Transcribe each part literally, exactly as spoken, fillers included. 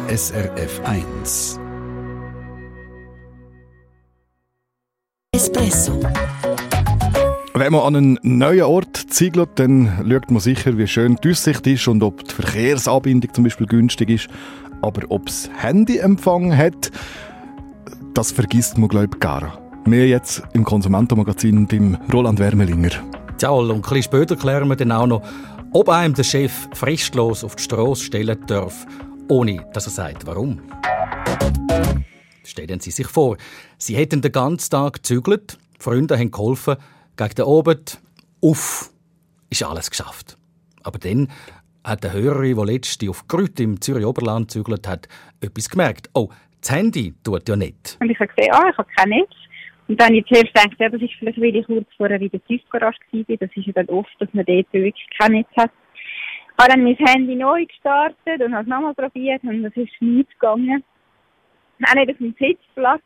S R F eins. Espresso. Wenn man an einen neuen Ort ziegelt, dann schaut man sicher, wie schön die Aussicht ist und ob die Verkehrsanbindung zum Beispiel günstig ist. Aber ob es Handyempfang hat, das vergisst man, glaube ich, gar. Mehr jetzt im Konsumentenmagazin beim Roland Wermelinger. Jawohl, und ein bisschen später klären wir dann auch noch, ob einem der Chef fristlos auf die Strasse stellen darf, ohne dass er sagt, warum. Stellen Sie sich vor, Sie hätten den ganzen Tag gezügelt, Freunde haben geholfen, gegen den Abend, uff, ist alles geschafft. Aber dann hat der Hörerin, die letzte auf Grüt im Zürich Oberland gezügelt hat, etwas gemerkt. Oh, das Handy tut ja nicht. Und ich habe gesehen, ah, ich habe kein Netz. Und dann habe ich zuerst gedacht, ja, das ist vielleicht, weil ich kurz vorher in der Tiefgarage war. Das ist ja dann oft, dass man dort wirklich kein Netz hat. Ich habe dann mein Handy neu gestartet und habe es nochmal probiert und das ist nichts gegangen. Auch nicht auf dem Sitzplatz.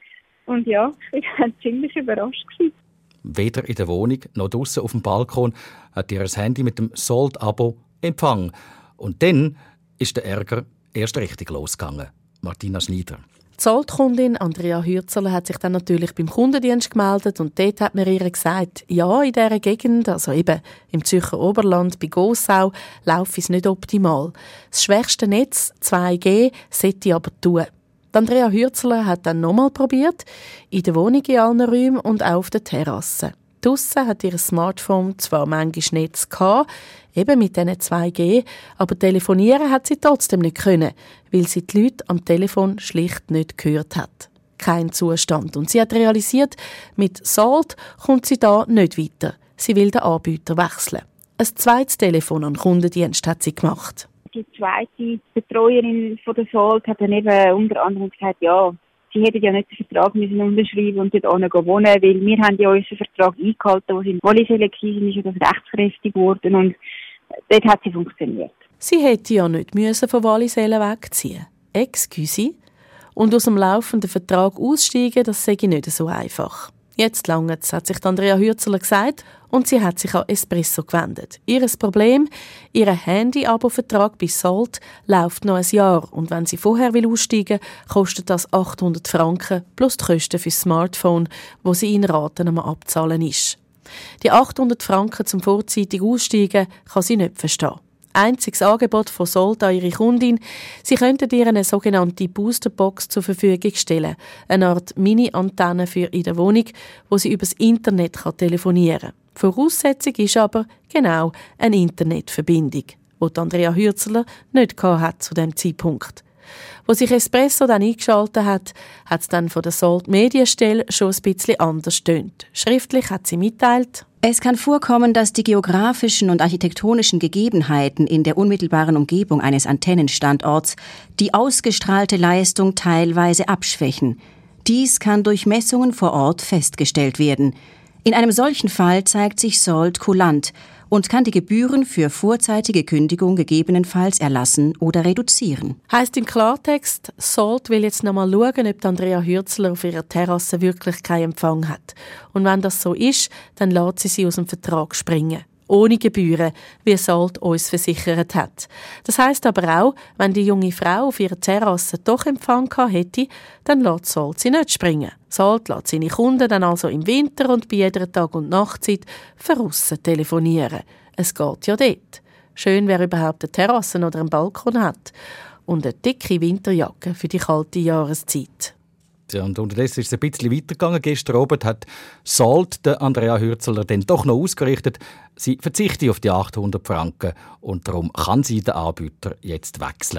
Und ja, ich war ziemlich überrascht. Weder in der Wohnung noch draussen auf dem Balkon hat ihr Handy mit dem Salt-Abo Empfang. Und dann ist der Ärger erst richtig losgegangen. Martina Schneider. Die Salt-Kundin Andrea Hürzerle hat sich dann natürlich beim Kundendienst gemeldet und dort hat man ihr gesagt, ja, in dieser Gegend, also eben im Zürcher Oberland bei Gossau, laufe es nicht optimal. Das schwächste Netz, zwei G, sollte aber tun. Andrea Hürzerle hat dann nochmal probiert, in der Wohnung in allen Räumen und auch auf der Terrasse. Draussen hat ihr Smartphone zwar manchmal Netz gehabt, eben mit diesen zwei G, aber telefonieren hat sie trotzdem nicht können, weil sie die Leute am Telefon schlicht nicht gehört hat. Kein Zustand. Und sie hat realisiert, mit Salt kommt sie da nicht weiter. Sie will den Anbieter wechseln. Ein zweites Telefon an den Kundendienst hat sie gemacht. Die zweite Betreuerin von der Salt hat dann eben unter anderem gesagt, ja, sie hätten ja nicht den Vertrag müssen unterschreiben und dort unten wohnen, weil wir haben ja unseren Vertrag eingehalten, wo sie in Wallisellen waren, ist ja das rechtskräftig geworden und dort hat sie funktioniert. Sie hätte ja nicht müssen von Wallisellen wegziehen. Excuse. Und aus dem laufenden Vertrag aussteigen, das sei nicht so einfach. Jetzt langt's, hat sich Andrea Hürzerle gesagt und sie hat sich an Espresso gewendet. Ihr Problem, ihr Handy-Abo-Vertrag bei Salt läuft noch ein Jahr und wenn sie vorher aussteigen will, kostet das achthundert Franken plus die Kosten für das Smartphone, wo sie in Raten am Abzahlen ist. Die achthundert Franken zum vorzeitigen Aussteigen kann sie nicht verstehen. Einziges Angebot von Salt an ihre Kundin, sie könnten ihr eine sogenannte Boosterbox zur Verfügung stellen, eine Art Mini-Antenne für in der Wohnung, wo sie übers Internet telefonieren kann. Voraussetzung ist aber genau eine Internetverbindung, die Andrea Hürzerle nicht hatte zu diesem Zeitpunkt. Wo sich Espresso dann eingeschaltet hat, hat es dann von der Salt Medienstelle schon ein bisschen anders gestöhnt. Schriftlich hat sie mitteilt: Es kann vorkommen, dass die geografischen und architektonischen Gegebenheiten in der unmittelbaren Umgebung eines Antennenstandorts die ausgestrahlte Leistung teilweise abschwächen. Dies kann durch Messungen vor Ort festgestellt werden. In einem solchen Fall zeigt sich Salt kulant und kann die Gebühren für vorzeitige Kündigung gegebenenfalls erlassen oder reduzieren. Heisst im Klartext, Salt will jetzt noch mal schauen, ob Andrea Hürzerle auf ihrer Terrasse wirklich keinen Empfang hat. Und wenn das so ist, dann lässt sie sie aus dem Vertrag springen. Ohne Gebühren, wie Salt uns versichert hat. Das heisst aber auch, wenn die junge Frau auf ihrer Terrasse doch Empfang gehabt hätte, dann lässt Salt sie nicht springen. Salt lässt seine Kunden dann also im Winter und bei jeder Tag- und Nachtzeit verrussen telefonieren. Es geht ja dort. Schön, wer überhaupt eine Terrasse oder einen Balkon hat. Und eine dicke Winterjacke für die kalte Jahreszeit. Ja, und unterdessen ist es ein bisschen weitergegangen. Gestern Abend hat Salt der Andrea Hürzerle dann doch noch ausgerichtet, sie verzichte auf die achthundert Franken und darum kann sie den Anbieter jetzt wechseln.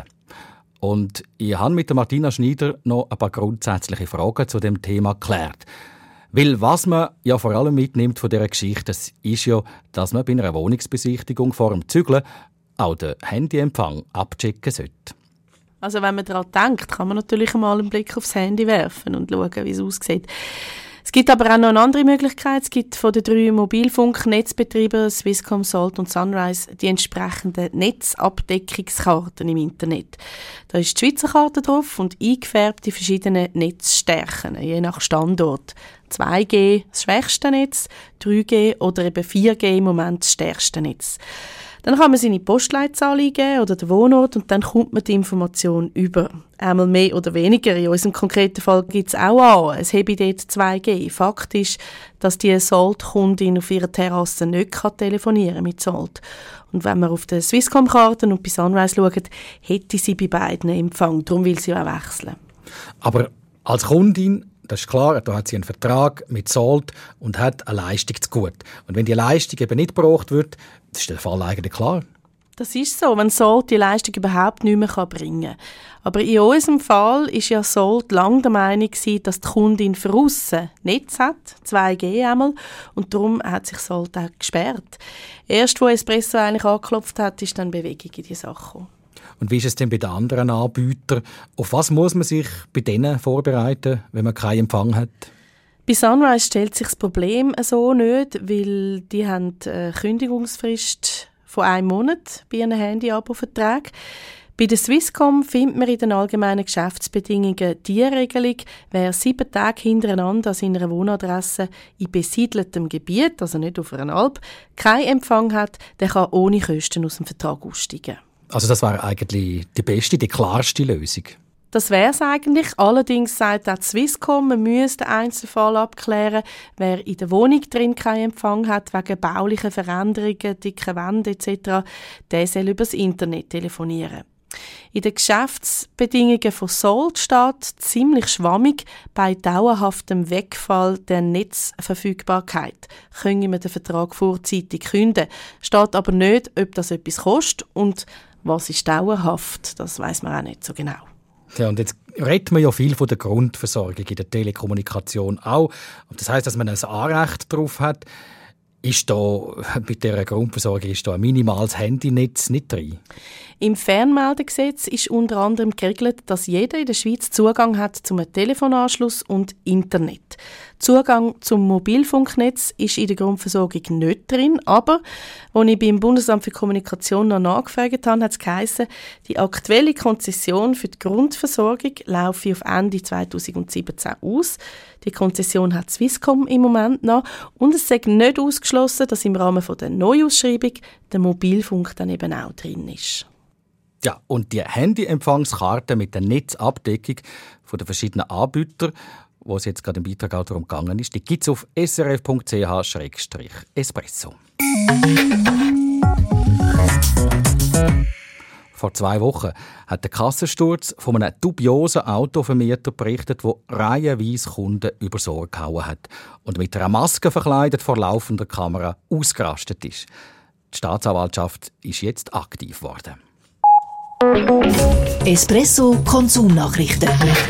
Und ich habe mit der Martina Schneider noch ein paar grundsätzliche Fragen zu dem Thema geklärt. Weil was man ja vor allem mitnimmt von dieser Geschichte, das ist ja, dass man bei einer Wohnungsbesichtigung vor dem Zügeln auch den Handyempfang abchecken sollte. Also wenn man daran denkt, kann man natürlich mal einen Blick aufs Handy werfen und schauen, wie es aussieht. Es gibt aber auch noch eine andere Möglichkeit. Es gibt von den drei Mobilfunknetzbetreibern Swisscom, Salt und Sunrise die entsprechenden Netzabdeckungskarten im Internet. Da ist die Schweizer Karte drauf und eingefärbt die verschiedenen Netzstärken, je nach Standort. zwei G das schwächste Netz, drei G oder eben vier G im Moment das stärkste Netz. Dann kann man seine Postleitzahl eingeben oder den Wohnort und dann kommt man die Information über. Einmal mehr oder weniger. In unserem konkreten Fall gibt es auch an, es habe dort zwei G. Fakt ist, dass die Salt-Kundin auf ihrer Terrasse nicht telefonieren kann mit Salt. Und wenn man auf den Swisscom-Karten und bei Sunrise schaut, hätte sie bei beiden Empfang. Darum will sie auch wechseln. Aber als Kundin, das ist klar, da hat sie einen Vertrag mit Salt und hat eine Leistung zu gut. Und wenn die Leistung eben nicht gebraucht wird, das ist der Fall eigentlich klar. Das ist so, wenn Salt die Leistung überhaupt nicht mehr bringen kann. Aber in unserem Fall war ja Salt lange der Meinung, dass die Kundin von aussen Netz hat, zwei G einmal, und darum hat sich Salt auch gesperrt. Erst, als Espresso eigentlich angeklopft hat, ist dann Bewegung in die Sache gekommen. Und wie ist es denn bei den anderen Anbietern? Auf was muss man sich bei denen vorbereiten, wenn man keinen Empfang hat? Bei Sunrise stellt sich das Problem so nicht, weil die haben eine Kündigungsfrist von einem Monat bei ihren Handy-Abo-Verträgen. Bei der Swisscom findet man in den allgemeinen Geschäftsbedingungen die Regelung, wer sieben Tage hintereinander an seiner Wohnadresse in besiedeltem Gebiet, also nicht auf einer Alp, keinen Empfang hat, der kann ohne Kosten aus dem Vertrag aussteigen. Also das wäre eigentlich die beste, die klarste Lösung. Das wäre es eigentlich. Allerdings sagt auch die Swisscom, man müsse den Einzelfall abklären, wer in der Wohnung drin keinen Empfang hat, wegen baulichen Veränderungen, dicken Wänden et cetera, der soll über das Internet telefonieren. In den Geschäftsbedingungen von Salt steht ziemlich schwammig, bei dauerhaftem Wegfall der Netzverfügbarkeit können wir den Vertrag vorzeitig kündigen. Steht aber nicht, ob das etwas kostet und was ist dauerhaft, das weiss man auch nicht so genau. Ja, und jetzt redet man ja viel von der Grundversorgung in der Telekommunikation auch. Und das heisst, dass man ein Anrecht darauf hat. Ist da bei dieser Grundversorgung ist da ein minimales Handynetz nicht drin? Im Fernmeldegesetz ist unter anderem geregelt, dass jeder in der Schweiz Zugang hat zum Telefonanschluss und Internet. Zugang zum Mobilfunknetz ist in der Grundversorgung nicht drin, aber als ich beim Bundesamt für Kommunikation noch nachgefragt habe, hat es geheissen, die aktuelle Konzession für die Grundversorgung laufe auf Ende zweitausendsiebzehn aus. Die Konzession hat Swisscom im Moment noch und es sei nicht ausgeschlossen, dass im Rahmen der Neuausschreibung der Mobilfunk dann eben auch drin ist. Ja, und die Handyempfangskarte mit der Netzabdeckung von den verschiedenen Anbietern, wo es jetzt gerade im Beitrag auch darum gegangen ist, die gibt es auf s r f punkt c h slash espresso. Vor zwei Wochen hat der Kassensturz von einem dubiosen Autovermieter berichtet, der reihenweise Kunden übers Ohr gehauen hat und mit einer Maske verkleidet vor laufender Kamera ausgerastet ist. Die Staatsanwaltschaft ist jetzt aktiv geworden. Espresso Konsumnachrichten.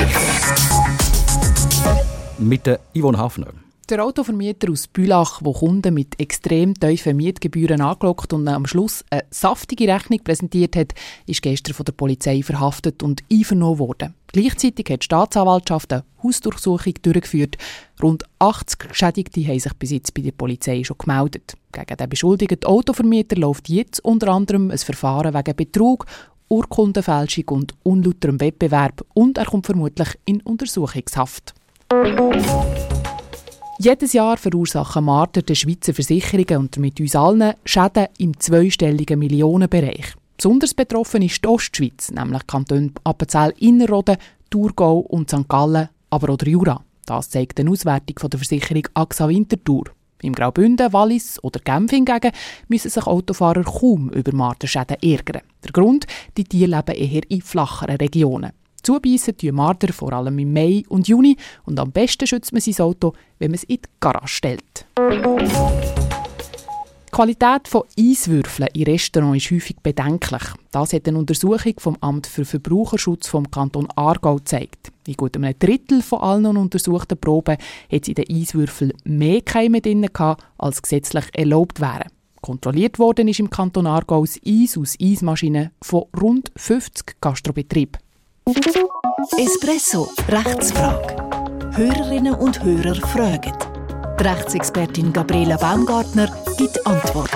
Mit der Yvonne Hafner. Der Autovermieter aus Bülach, der Kunden mit extrem tiefen Mietgebühren angelockt und am Schluss eine saftige Rechnung präsentiert hat, ist gestern von der Polizei verhaftet und einvernommen worden. Gleichzeitig hat die Staatsanwaltschaft eine Hausdurchsuchung durchgeführt. Rund achtzig Geschädigte haben sich bis jetzt bei der Polizei schon gemeldet. Gegen den beschuldigten Autovermieter läuft jetzt unter anderem ein Verfahren wegen Betrug, Urkundenfälschung und unlauterem Wettbewerb und er kommt vermutlich in Untersuchungshaft. Jedes Jahr verursachen Marder der Schweizer Versicherungen und mit uns allen Schäden im zweistelligen Millionenbereich. Besonders betroffen ist die Ostschweiz, nämlich Kantone Appenzell-Innerrhoden, Thurgau und Sankt Gallen, aber auch der Jura. Das zeigt eine Auswertung von der Versicherung A X A Winterthur. Im Graubünden, Wallis oder Genf hingegen müssen sich Autofahrer kaum über Marderschäden ärgern. Der Grund, die Tiere leben eher in flacheren Regionen. Zubeissen tun Marder vor allem im Mai und Juni und am besten schützt man sein Auto, wenn man es in die Garage stellt. Die Qualität von Eiswürfeln in Restaurants ist häufig bedenklich. Das hat eine Untersuchung vom Amt für Verbraucherschutz vom Kanton Aargau gezeigt. In gut einem Drittel von allen untersuchten Proben hat es in den Eiswürfeln mehr Keime drin gehabt, als gesetzlich erlaubt wären. Kontrolliert worden ist im Kanton Aargau das Eis aus Eismaschinen von rund fünfzig Gastrobetrieben. Espresso Rechtsfrage. Hörerinnen und Hörer fragen. Die Rechtsexpertin Gabriela Baumgartner gibt Antwort.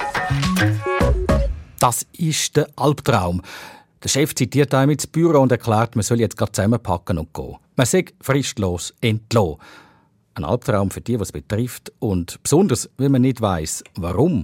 Das ist der Albtraum. Der Chef zitiert einem ins Büro und erklärt, man soll jetzt gerade zusammenpacken und gehen. Man sagt fristlos entlassen. Ein Albtraum für die, was es betrifft und besonders, wenn man nicht weiss, warum.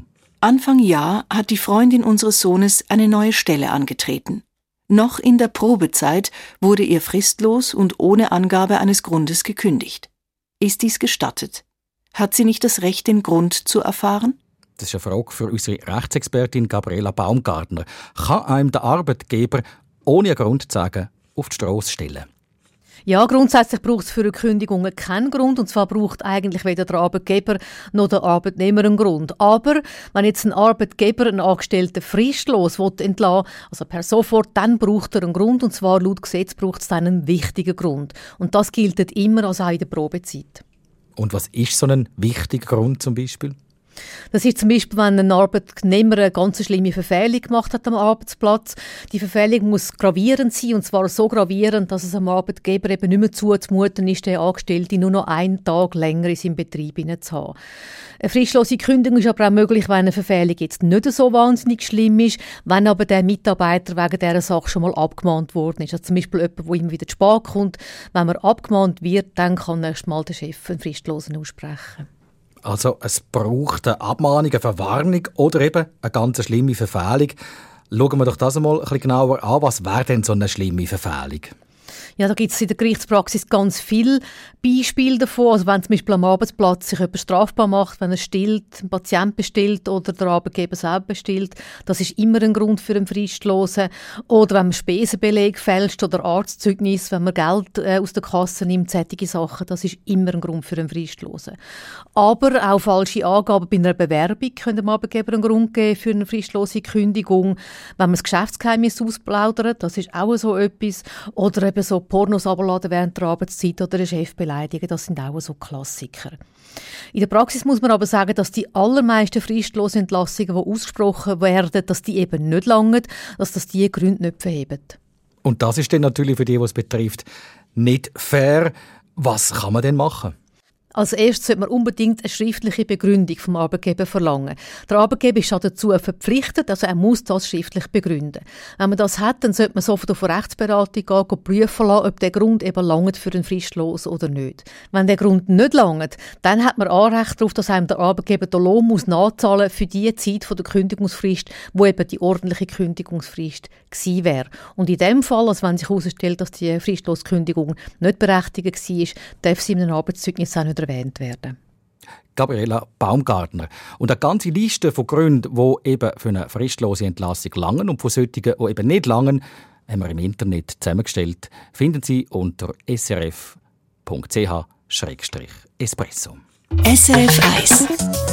Anfang Jahr hat die Freundin unseres Sohnes eine neue Stelle angetreten. Noch in der Probezeit wurde ihr fristlos und ohne Angabe eines Grundes gekündigt. Ist dies gestattet? Hat sie nicht das Recht, den Grund zu erfahren? Das ist eine Frage für unsere Rechtsexpertin Gabriela Baumgartner. Kann einem der Arbeitgeber ohne einen Grund zu sagen auf die Strasse stellen? Ja, grundsätzlich braucht es für eine Kündigung keinen Grund. Und zwar braucht eigentlich weder der Arbeitgeber noch der Arbeitnehmer einen Grund. Aber wenn jetzt ein Arbeitgeber einen Angestellten fristlos entlassen will, also per sofort, dann braucht er einen Grund. Und zwar laut Gesetz braucht es dann einen wichtigen Grund. Und das gilt immer, also auch in der Probezeit. Und was ist so ein wichtiger Grund zum Beispiel? Das ist zum Beispiel, wenn ein Arbeitnehmer eine ganz schlimme Verfehlung gemacht hat am Arbeitsplatz. Die Verfehlung muss gravierend sein, und zwar so gravierend, dass es am Arbeitgeber eben nicht mehr zuzumuten ist, den Angestellten nur noch einen Tag länger in seinem Betrieb zu haben. Eine fristlose Kündigung ist aber auch möglich, wenn eine Verfehlung jetzt nicht so wahnsinnig schlimm ist, wenn aber der Mitarbeiter wegen dieser Sache schon mal abgemahnt worden ist. Also zum Beispiel jemand, der immer wieder zu spät kommt. Wenn man abgemahnt wird, dann kann nächstes Mal der Chef einen Fristlosen aussprechen. Also es braucht eine Abmahnung, eine Verwarnung oder eben eine ganz schlimme Verfehlung. Schauen wir doch das einmal ein bisschen genauer an. Was wäre denn so eine schlimme Verfehlung? Ja, da gibt es in der Gerichtspraxis ganz viele Beispiele davon. Also wenn zum Beispiel am Arbeitsplatz sich jemand strafbar macht, wenn er stillt, ein Patient bestillt oder der Arbeitgeber selber bestillt, das ist immer ein Grund für einen Fristlosen. Oder wenn man Spesenbeleg fälscht oder Arztzeugnis, wenn man Geld äh, aus der Kasse nimmt, solche Sachen, das ist immer ein Grund für einen Fristlosen. Aber auch falsche Angaben bei einer Bewerbung können dem Arbeitgeber einen Grund geben für eine fristlose Kündigung. Wenn man das Geschäftsgeheimnis ausplaudert, das ist auch so etwas. Oder eben so Pornos abladen während der Arbeitszeit oder den Chef beleidigen, das sind auch so Klassiker. In der Praxis muss man aber sagen, dass die allermeisten fristlosen Entlassungen, die ausgesprochen werden, dass die eben nicht langen, dass das die Gründe nicht verheben. Und das ist dann natürlich für die, was es betrifft, nicht fair. Was kann man denn machen? Als erstes sollte man unbedingt eine schriftliche Begründung vom Arbeitgeber verlangen. Der Arbeitgeber ist dazu verpflichtet, also er muss das schriftlich begründen. Wenn man das hat, dann sollte man sofort auf eine Rechtsberatung gehen, gehen prüfen lassen, ob der Grund eben langt für einen Fristlos oder nicht. Wenn der Grund nicht langt, dann hat man Anrecht darauf, dass einem der Arbeitgeber den Lohn muss nachzahlen für die Zeit der Kündigungsfrist, wo eben die ordentliche Kündigungsfrist gewesen wäre. Und in dem Fall, also wenn sich herausstellt, dass die Fristloskündigung nicht berechtigt war, darf sie in einem Arbeitszeugnis auch nicht erwähnt werden. Gabriela Baumgartner. Und eine ganze Liste von Gründen, die eben für eine fristlose Entlassung langen und von solchen, die eben nicht langen, haben wir im Internet zusammengestellt. Finden Sie unter s r f punkt c h schrägstrich espresso. S R F eins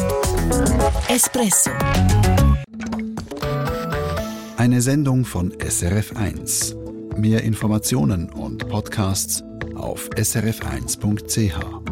Espresso. Eine Sendung von S R F eins. Mehr Informationen und Podcasts auf s r f eins punkt c h.